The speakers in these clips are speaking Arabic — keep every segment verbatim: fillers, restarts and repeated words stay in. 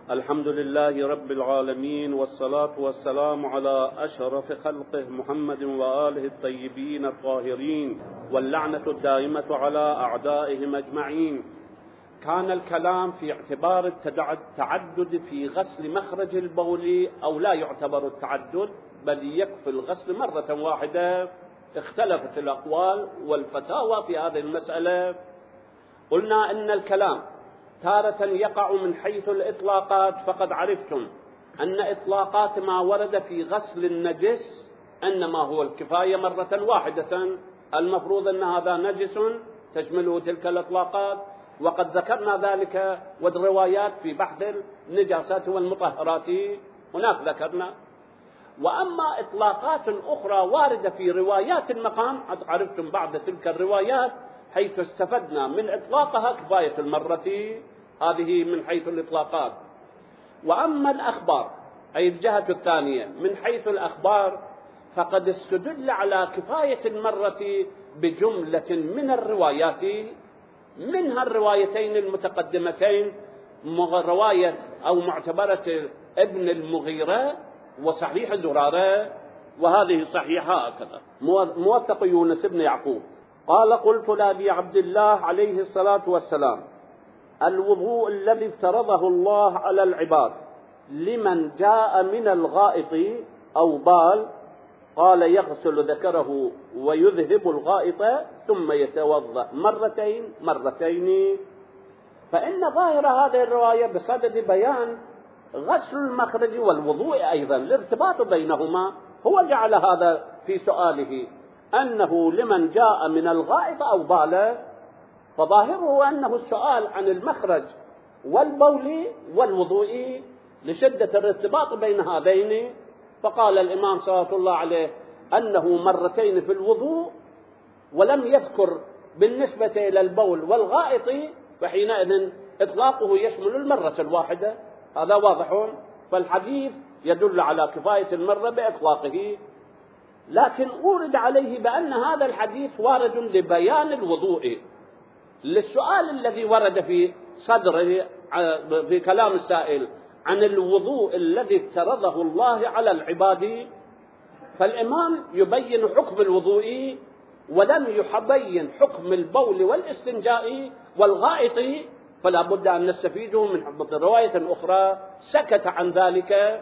الحمد لله رب العالمين، والصلاة والسلام على أشرف خلقه محمد وآله الطيبين الطاهرين، واللعنة الدائمة على أعدائهم أجمعين. كان الكلام في اعتبار التعدد في غسل مخرج البول أو لا يعتبر التعدد، بل يكفي الغسل مرة واحدة. اختلفت الأقوال والفتاوى في هذه المسألة. قلنا إن الكلام تارة يقع من حيث الإطلاقات، فقد عرفتم أن إطلاقات ما ورد في غسل النجس إنما هو الكفاية مرة واحدة، المفروض أن هذا نجس تشمله تلك الإطلاقات، وقد ذكرنا ذلك والروايات في بحث النجاسات والمطهرات هناك ذكرنا. وأما إطلاقات أخرى واردة في روايات المقام، عرفتم بعد تلك الروايات حيث استفدنا من إطلاقها كفاية المرة، هذه من حيث الإطلاقات. وأما الأخبار أي الجهة الثانية من حيث الأخبار، فقد استدل على كفاية المرة بجملة من الروايات، منها الروايتين المتقدمتين، رواية أو معتبرة ابن المغيرة وصحيح زرارة، وهذه صحيحة هكذا. موثق يونس بن يعقوب قال: قلت لأبي عبد الله عليه الصلاة والسلام: الوضوء الذي افترضه الله على العباد لمن جاء من الغائط أو بال، قال: يغسل ذكره ويذهب الغائط ثم يتوضأ مرتين مرتين. فإن ظاهر هذه الرواية بصدد بيان غسل المخرج والوضوء أيضا، الارتباط بينهما. هو جعل هذا في سؤاله أنه لمن جاء من الغائط أو بال، فظاهره أنه السؤال عن المخرج والبول والوضوء لشدة الارتباط بين هذين. فقال الإمام صلى الله عليه أنه مرتين في الوضوء، ولم يذكر بالنسبة إلى البول والغائط، فحينئذ إطلاقه يشمل المرة الواحدة. هذا واضح، فالحديث يدل على كفاية المرة بإطلاقه. لكن أورد عليه بأن هذا الحديث وارد لبيان الوضوء، للسؤال الذي ورد في صدره في كلام السائل عن الوضوء الذي افترضه الله على العباد. فالإمام يبين حكم الوضوء ولم يبين حكم البول والاستنجاء والغائط، فلا بد أن نستفيده من رواية أخرى سكت عن ذلك.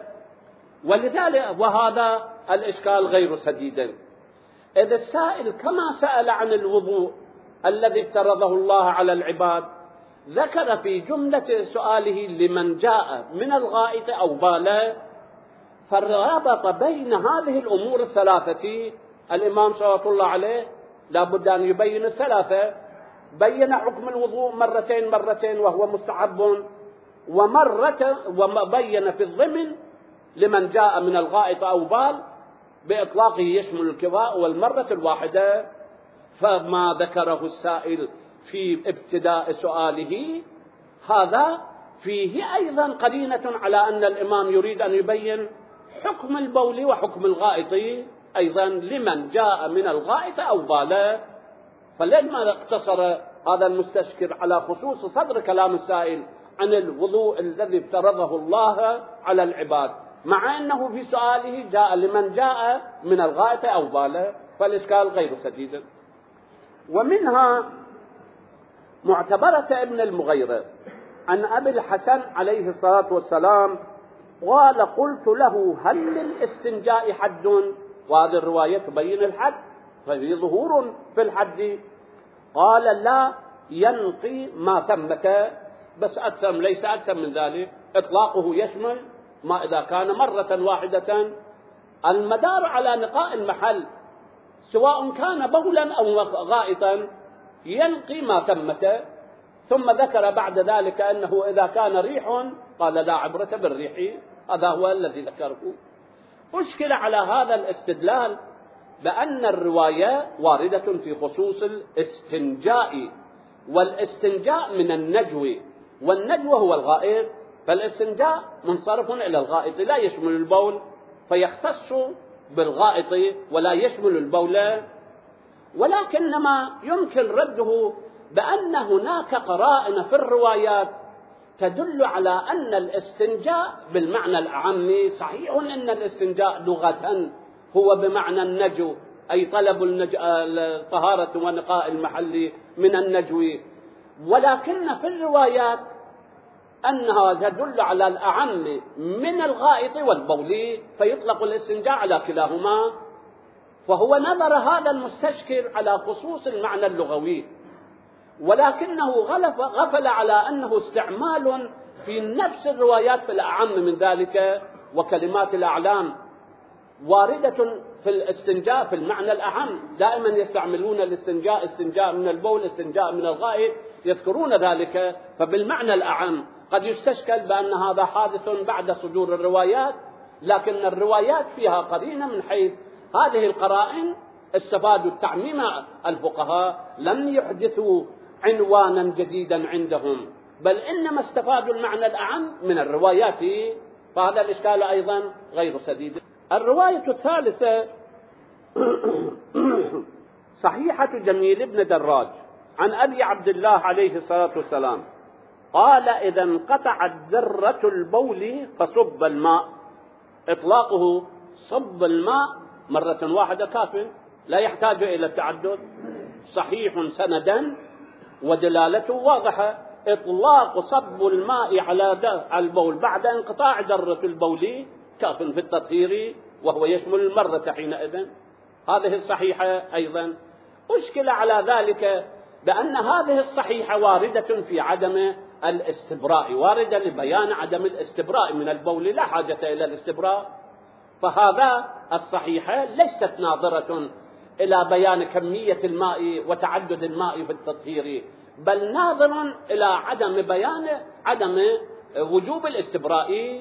ولذلك وهذا الإشكال غير سديد. إذا السائل كما سأل عن الوضوء الذي افترضه الله على العباد، ذكر في جملة سؤاله لمن جاء من الغائط أو بال، فالرابط بين هذه الأمور الثلاثة الإمام صلى الله عليه لا بد أن يبين الثلاثة. بين حكم الوضوء مرتين مرتين وهو مستحب، ومرة وبين في الضمن لمن جاء من الغائط أو بال بإطلاقه يشمل الكفاء والمرة الواحدة. فما ذكره السائل في ابتداء سؤاله هذا فيه أيضا قرينة على أن الإمام يريد أن يبين حكم البول وحكم الغائط أيضا لمن جاء من الغائط أو بال. فلما اقتصر هذا المستشكر على خصوص صدر كلام السائل عن الوضوء الذي افترضه الله على العباد، مع أنه في سؤاله جاء لمن جاء من الغائط أو بال، فالإشكال غير سديد. ومنها معتبرة ابن المغيرة عن أبي الحسن عليه الصلاة والسلام قال: قلت له: هل للاستنجاء حد؟ وهذه الرواية تبين الحد، ففي ظهور في الحد. قال: لا، ينقي ما ثمة، بس أكثر ليس أكثر من ذلك. إطلاقه يشمل ما إذا كان مرة واحدة. المدار على نقاء المحل سواء كان بولا أو غائطا، ينقي ما ثمة. ثم ذكر بعد ذلك أنه إذا كان ريح قال: لا عبرة بالريح. هذا هو الذي ذكره. أشكل على هذا الاستدلال بأن الرواية واردة في خصوص الاستنجاء، والاستنجاء من النجو، والنجو هو الغائط، فالاستنجاء منصرف إلى الغائط لا يشمل البول، فيختص بالغائط ولا يشمل البول. ولكنما يمكن رده بأن هناك قرائن في الروايات تدل على أن الاستنجاء بالمعنى الأعم صحيح أن الاستنجاء لغة هو بمعنى النجو، أي طلب الطهارة ونقاء المحل من النجو، ولكن في الروايات أنها تدل على الأعم من الغائط والبول، فيطلق الاستنجاء على كلاهما. فهو نظر هذا المستشكر على خصوص المعنى اللغوي، ولكنه غفل على أنه استعمال في نفس الروايات في الأعم من ذلك، وكلمات الأعلام واردة في الاستنجاء في المعنى الأعم، دائما يستعملون الاستنجاء، استنجاء من البول، استنجاء من الغائط، يذكرون ذلك. فبالمعنى الأعم قد يستشكل بأن هذا حادث بعد صدور الروايات، لكن الروايات فيها قرينة من حيث هذه القرائن استفادوا التعميم الفقهاء، لم يحدثوا عنوانا جديدا عندهم، بل إنما استفادوا المعنى الأعم من الروايات، فهذا الإشكال أيضا غير سديد. الرواية الثالثة صحيحة جميل بن دراج عن أبي عبد الله عليه الصلاة والسلام قال: إذا انقطعت ذرة البول فصب الماء. إطلاقه صب الماء مرة واحدة كاف، لا يحتاج إلى التعدد، صحيح سندا ودلالته واضحة. إطلاق صب الماء على البول بعد انقطاع ذرة البول كاف في التطهير، وهو يشمل المرة حينئذ. هذه الصحيحة أيضا أشكل على ذلك بأن هذه الصحيحة واردة في عدم الاستبراء، واردة لبيان عدم الاستبراء من البول، لا حاجة إلى الاستبراء. فهذا الصحيحة ليست ناظرة إلى بيان كمية الماء وتعدد الماء في التطهير، بل ناظر إلى عدم بيان عدم وجوب الاستبراء.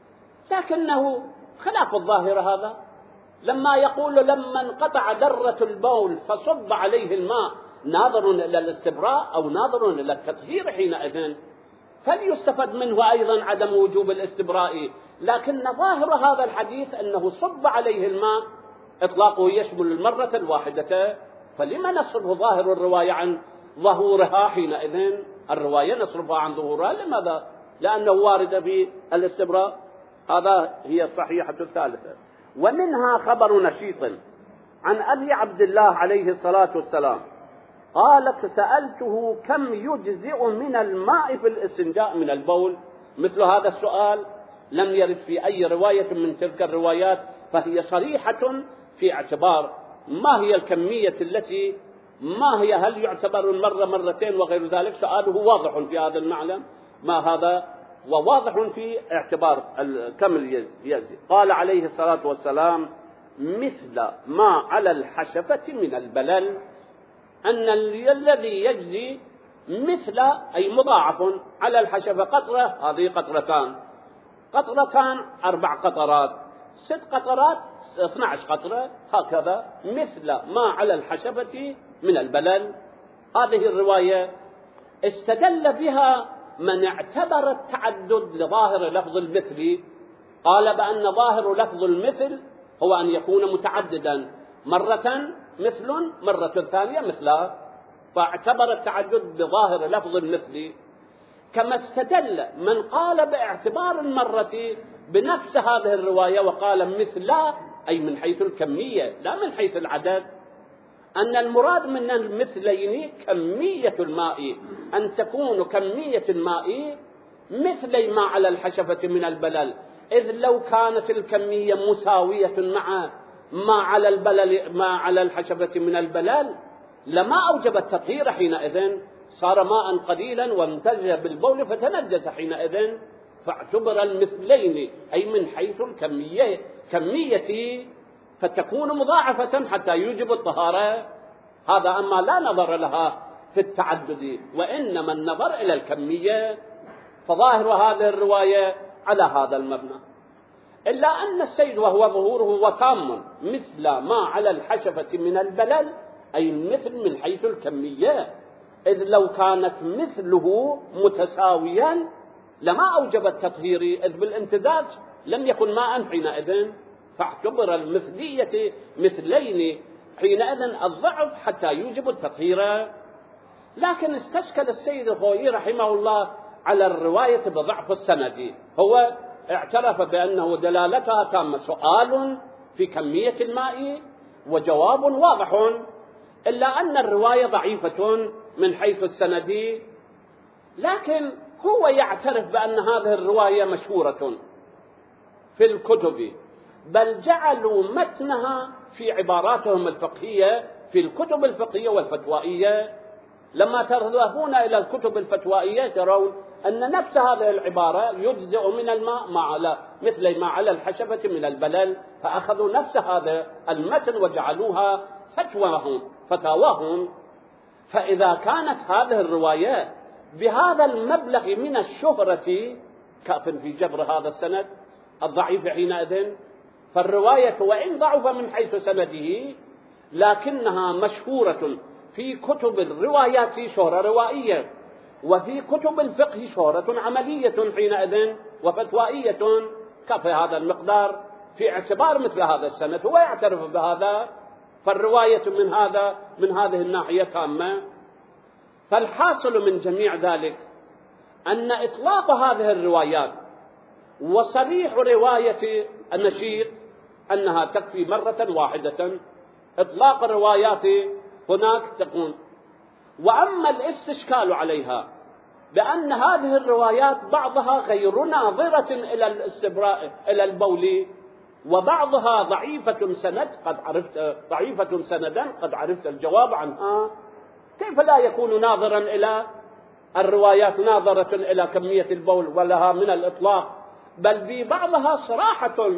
لكنه خلاف الظاهر هذا، لما يقول لما انقطع ذرة البول فصب عليه الماء، ناظر إلى الاستبراء أو ناظر إلى التطهير حينئذ، فليستفد منه أيضا عدم وجوب الاستبراء. لكن ظاهر هذا الحديث أنه صب عليه الماء، إطلاقه يشمل المرة الواحدة، فلما نصرف ظاهر الرواية عن ظهورها حينئذ؟ الرواية نصرفها عن ظهورها، لماذا؟ لأنه وارد في الاستبراء. هذا هي الصحيحة الثالثة. ومنها خبر نشيط عن أبي عبد الله عليه الصلاة والسلام قالت: سألته كم يجزئ من الماء في الاستنجاء من البول. مثل هذا السؤال لم يرد في أي رواية من تلك الروايات، فهي صريحة في اعتبار ما هي الكمية التي ما هي، هل يعتبر المرة مرتين وغير ذلك. سؤاله واضح في هذا المعنى ما هذا، وواضح في اعتبار كم يجزي. قال عليه الصلاة والسلام: مثل ما على الحشفة من البلل، أن الذي يجزي مثل أي مضاعف على الحشفة. قطرة هذه قطرتان، قطرتان أربع قطرات، ست قطرات اثنى عشر قطرة، هكذا مثل ما على الحشفة من البلل. هذه الرواية استدل بها من اعتبر التعدد لظاهر لفظ المثل، قال بأن ظاهر لفظ المثل هو أن يكون متعددا، مرة مثل، مرة ثانية مثلها، فاعتبر التعدد بظاهر لفظ المثل. كما استدل من قال باعتبار المرة بنفس هذه الرواية وقال مثل، أي من حيث الكمية لا من حيث العدد، أن المراد من المثلين كمية الماء، أن تكون كمية الماء مثل ما على الحشفة من البلل، إذ لو كانت الكمية مساوية مع ما على البلل ما على الحشفة من البلل لما أوجب التطهير حينئذ، صار ماء قليلا وامتزج بالبول فتنجس حينئذ، فاعتبر المثلين أي من حيث الكمية كمية فتكون مضاعفة حتى يوجب الطهارة. هذا أما لا نظر لها في التعدد، وإنما النظر إلى الكمية، فظاهر هذه الرواية على هذا المبنى. إلا أن السيد وهو ظهوره وتام مثل ما على الحشفة من البلل، أي المثل من حيث الكمية، إذ لو كانت مثله متساويا لما أوجب التطهير، إذ بالامتزاج لم يكن ماء حينئذ، فاعتبر المثلية مثلين حينئذ الضعف حتى يوجب التطهير. لكن استشكل السيد الخوئي رحمه الله على الرواية بضعف السند. هو اعترف بأنه دلالتها تامة، سؤال في كمية الماء وجواب واضح، إلا أن الرواية ضعيفة من حيث السند، لكن هو يعترف بأن هذه الرواية مشهورة في الكتب، بل جعلوا متنها في عباراتهم الفقهية في الكتب الفقهية والفتوائية. لما تذهبون إلى الكتب الفتوائية ترون أن نفس هذه العبارة يجزئ من الماء ما على مثل ما على الحشفة من البلل، فأخذوا نفس هذا المتن وجعلوها فتواهم فتاواهم. فإذا كانت هذه الرواية بهذا المبلغ من الشهرة كاف في جبر هذا السند الضعيف حينئذ، فالرواية وإن ضعف من حيث سنده لكنها مشهورة في كتب الروايات شهرة روائية، وفي كتب الفقه شهرة عملية حينئذ وفتوائية كفى هذا المقدار في اعتبار مثل هذا السند. هو يعترف بهذا، فالرواية من هذا من هذه الناحية تامة. فالحاصل من جميع ذلك أن إطلاق هذه الروايات وصريح رواية النشيط أنها تكفي مرة واحدة، إطلاق الروايات هناك تكون. وأما الاستشكال عليها بأن هذه الروايات بعضها غير ناظرة إلى الاستبراء إلى البول، وبعضها ضعيفة سند قد عرفت ضعيفة سندا قد عرفت الجواب عنها، كيف لا يكون ناظرا إلى الروايات ناظرة إلى كمية البول ولها من الإطلاق، بل ببعضها صراحة.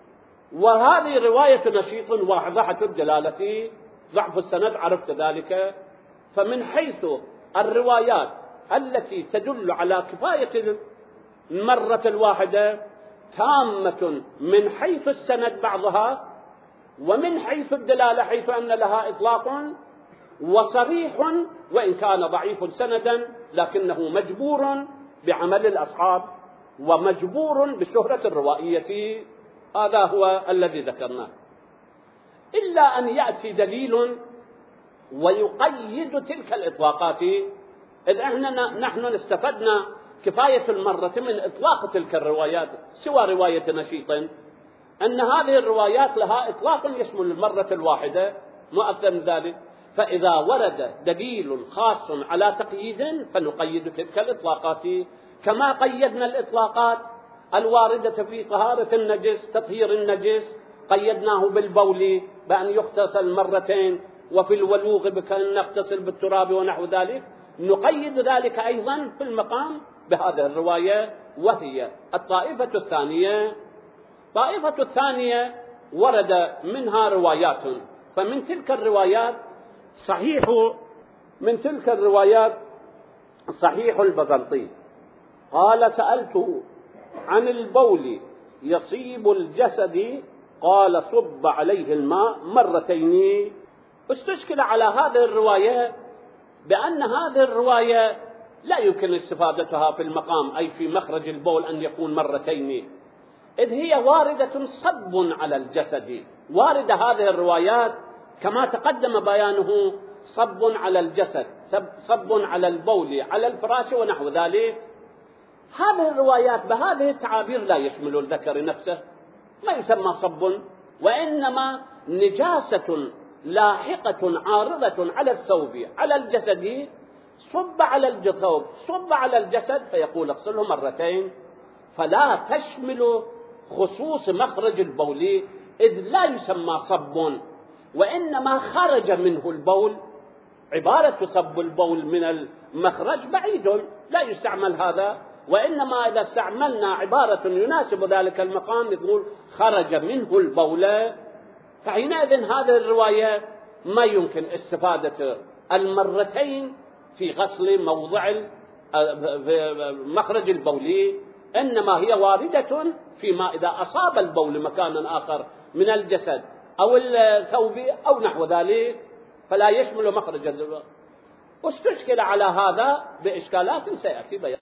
وهذه رواية نشيط واضحة الدلالة، ضعف السند عرفت ذلك. فمن حيث الروايات التي تدل على كفاية المرة الواحدة تامة من حيث السند بعضها، ومن حيث الدلالة حيث أن لها إطلاق، وصريح وإن كان ضعيف سندا لكنه مجبور بعمل الأصحاب ومجبور بشهرة الروائية. هذا هو الذي ذكرناه. إلا أن يأتي دليل ويقيد تلك الإطلاقات، إذ إحنا نحن استفدنا كفاية المرة من إطلاق تلك الروايات سوى رواية نشيط، أن هذه الروايات لها إطلاق يشمل المرة الواحدة مؤثر من ذلك. فإذا ورد دليل خاص على تقييد فنقيد تلك الإطلاقات، كما قيدنا الإطلاقات الواردة في طهارة النجس تطهير النجس، قيدناه بالبول بأن يغتسل مرتين، وفي الولوغ بأن نغتسل بالتراب ونحو ذلك. نقيد ذلك أيضا في المقام بهذه الرواية، وهي الطائفة الثانية. الطائفة الثانية ورد منها روايات، فمن تلك الروايات صحيح من تلك الروايات صحيح البزنطي قال: سألته عن البول يصيب الجسد، قال: صب عليه الماء مرتين. استشكل على هذه الرواية بأن هذه الرواية لا يمكن استفادتها في المقام أي في مخرج البول أن يكون مرتين، إذ هي واردة صب على الجسد. واردة هذه الروايات كما تقدم بيانه صب على الجسد، صب على البول على الفراش ونحو ذلك. هذه الروايات بهذه التعابير لا يشمل الذكر نفسه، ما يسمى صب، وإنما نجاسة لاحقة عارضة على الثوب على الجسد، صب على الثوب صب على الجسد، فيقول اغسله مرتين، فلا تشمل خصوص مخرج البول، إذ لا يسمى صب، وإنما خرج منه البول. عبارة صب البول من المخرج بعيد لا يستعمل هذا، وإنما إذا استعملنا عبارة يناسب ذلك المقام يقول خرج منه البول. فحينئذ هذه الرواية ما يمكن استفادة المرتين في غسل موضع مخرج البول، إنما هي واردة فيما إذا أصاب البول مكانا آخر من الجسد أو الثوب أو نحو ذلك، فلا يشمل مخرج البول. واستشكل على هذا بإشكالات سيأتي بيان.